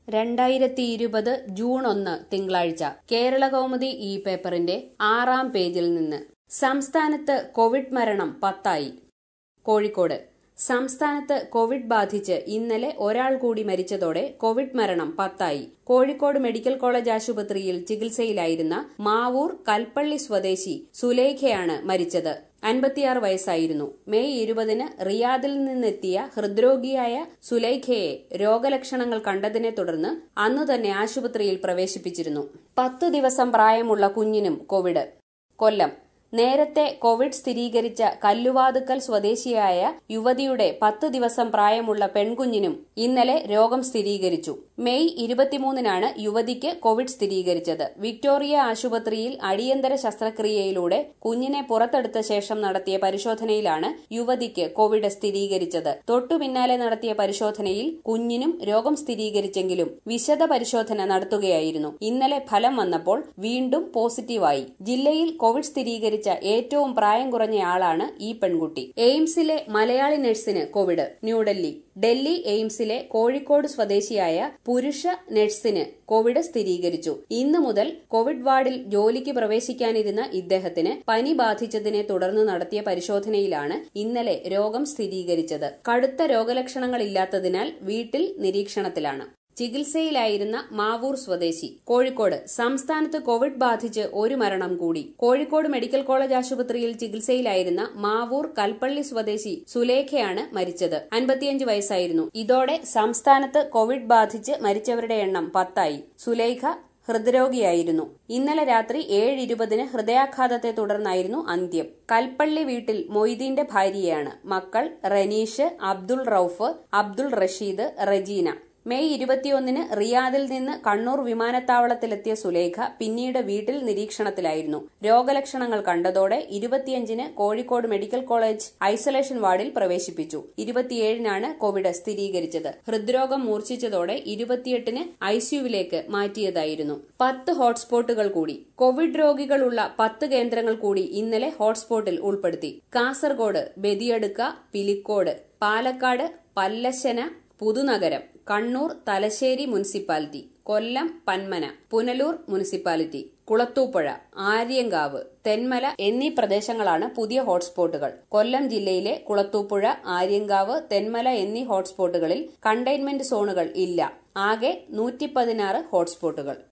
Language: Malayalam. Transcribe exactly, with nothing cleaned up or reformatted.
രണ്ടായിരത്തി ഇരുപത് ജൂൺ ഒന്ന് തിങ്കളാഴ്ച കേരളകൗമുദി ഈ പേപ്പറിന്റെ ആറാം പേജിൽ നിന്ന് സംസ്ഥാനത്ത് കോവിഡ് മരണം പത്തായി. കോഴിക്കോട് സംസ്ഥാനത്ത് കോവിഡ് ബാധിച്ച് ഇന്നലെ ഒരാൾ കൂടി മരിച്ചതോടെ കോവിഡ് മരണം പത്തായി. കോഴിക്കോട് മെഡിക്കൽ കോളേജ് ആശുപത്രിയിൽ ചികിത്സയിലായിരുന്ന മാവൂർ കൽപ്പള്ളി സ്വദേശി സുലേഖയാണ് മരിച്ചത്. അൻപത്തിയാറ് വയസ്സായിരുന്നു. മെയ് ഇരുപതിന് റിയാദിൽ നിന്നെത്തിയ ഹൃദ്രോഗിയായ സുലൈഖയെ രോഗലക്ഷണങ്ങൾ കണ്ടതിനെ തുടർന്ന് അന്നുതന്നെ ആശുപത്രിയിൽ പ്രവേശിപ്പിച്ചിരുന്നു. പത്തു ദിവസം പ്രായമുള്ള കുഞ്ഞിനും കോവിഡ്. കൊല്ലം നേരത്തെ കോവിഡ് സ്ഥിരീകരിച്ച കല്ലുവാതുക്കൽ സ്വദേശിയായ യുവതിയുടെ പത്ത് ദിവസം പ്രായമുള്ള പെൺകുഞ്ഞിനും ഇന്നലെ രോഗം സ്ഥിരീകരിച്ചു. മെയ് ഇരുപത്തിമൂന്നിനാണ് യുവതിക്ക് കോവിഡ് സ്ഥിരീകരിച്ചത്. വിക്ടോറിയ ആശുപത്രിയിൽ അടിയന്തര ശസ്ത്രക്രിയയിലൂടെ കുഞ്ഞിനെ പുറത്തെടുത്ത ശേഷം നടത്തിയ പരിശോധനയിലാണ് യുവതിക്ക് കോവിഡ് സ്ഥിരീകരിച്ചത്. തൊട്ടുപിന്നാലെ നടത്തിയ പരിശോധനയിൽ കുഞ്ഞിനും രോഗം സ്ഥിരീകരിച്ചെങ്കിലും വിശദ പരിശോധന നടത്തുകയായിരുന്നു. ഇന്നലെ ഫലം വന്നപ്പോൾ വീണ്ടും പോസിറ്റീവായി. ജില്ലയിൽ കോവിഡ് സ്ഥിരീകരിച്ച ഏറ്റവും പ്രായം കുറഞ്ഞയാളാണ് ഈ പെൺകുട്ടി. എയിംസിലെ മലയാളി നഴ്സിന് കോവിഡ്. ന്യൂഡൽഹി ഡൽഹി എയിംസിലെ കോഴിക്കോട് സ്വദേശിയായ പുരുഷ നഴ്സിന് കോവിഡ് സ്ഥിരീകരിച്ചു. ഇന്നു മുതൽ കോവിഡ് വാർഡിൽ ജോലിക്ക് പ്രവേശിക്കാനിരുന്ന ഇദ്ദേഹത്തിന് പനി ബാധിച്ചതിനെ തുടർന്ന് നടത്തിയ പരിശോധനയിലാണ് ഇന്നലെ രോഗം സ്ഥിരീകരിച്ചത്. കടുത്ത രോഗലക്ഷണങ്ങളില്ലാത്തതിനാൽ വീട്ടിൽ നിരീക്ഷണത്തിലാണ്. ചികിത്സയിലായിരുന്ന മാവൂർ സ്വദേശി. കോഴിക്കോട് സംസ്ഥാനത്ത് കോവിഡ് ബാധിച്ച് ഒരു മരണം കൂടി. കോഴിക്കോട് മെഡിക്കൽ കോളേജ് ആശുപത്രിയിൽ ചികിത്സയിലായിരുന്ന മാവൂർ കൽപ്പള്ളി സ്വദേശി സുലേഖയാണ് മരിച്ചത്. അൻപത്തിയഞ്ച് വയസ്സായിരുന്നു. ഇതോടെ സംസ്ഥാനത്ത് കോവിഡ് ബാധിച്ച് മരിച്ചവരുടെ എണ്ണം പത്തായി. സുലേഖ ഹൃദ്രോഗിയായിരുന്നു. ഇന്നലെ രാത്രി ഏഴ് ഇരുപതിന് ഹൃദയാഘാതത്തെ തുടർന്നായിരുന്നു അന്ത്യം. കൽപ്പള്ളി വീട്ടിൽ മൊയ്തീന്റെ ഭാര്യയാണ്. മക്കൾ റനീഷ്, അബ്ദുൾ റൌഫ്, അബ്ദുൾ റഷീദ്, റജീന. മെയ് ഇരുപത്തിയൊന്നിന് റിയാദിൽ നിന്ന് കണ്ണൂർ വിമാനത്താവളത്തിലെത്തിയ സുലേഖ പിന്നീട് വീട്ടിൽ നിരീക്ഷണത്തിലായിരുന്നു. രോഗലക്ഷണങ്ങൾ കണ്ടതോടെ ഇരുപത്തിയഞ്ചിന് കോഴിക്കോട് മെഡിക്കൽ കോളേജ് ഐസൊലേഷൻ വാർഡിൽ പ്രവേശിപ്പിച്ചു. ഇരുപത്തിയേഴിനാണ് കോവിഡ് സ്ഥിരീകരിച്ചത്. ഹൃദ്രോഗം മൂർച്ഛിച്ചതോടെ ഇരുപത്തിയെട്ടിന് ഐസിയുവിലേക്ക് മാറ്റിയതായിരുന്നു. പത്ത് ഹോട്ട്സ്പോട്ടുകൾ കൂടി. കോവിഡ് രോഗികളുള്ള പത്ത് കേന്ദ്രങ്ങൾ കൂടി ഇന്നലെ ഹോട്ട്സ്പോട്ടിൽ ഉൾപ്പെടുത്തി. കാസർഗോഡ് ബദിയടുക്ക, പിലിക്കോട്, പാലക്കാട് പല്ലശ്ശന, പുതുനഗരം, കണ്ണൂർ തലശ്ശേരി മുനിസിപ്പാലിറ്റി, കൊല്ലം പന്മന, പുനലൂർ മുനിസിപ്പാലിറ്റി, കുളത്തൂപ്പുഴ, ആര്യങ്കാവ്, തെന്മല എന്നീ പ്രദേശങ്ങളാണ് പുതിയ ഹോട്ട്സ്പോട്ടുകൾ. കൊല്ലം ജില്ലയിലെ കുളത്തൂപ്പുഴ, ആര്യങ്കാവ്, തെന്മല എന്നീ ഹോട്ട്സ്പോട്ടുകളിൽ കണ്ടെയ്ൻമെന്റ് സോണുകൾ ഇല്ല. ആകെ നൂറ്റി പതിനാറ് ഹോട്ട്സ്പോട്ടുകൾ.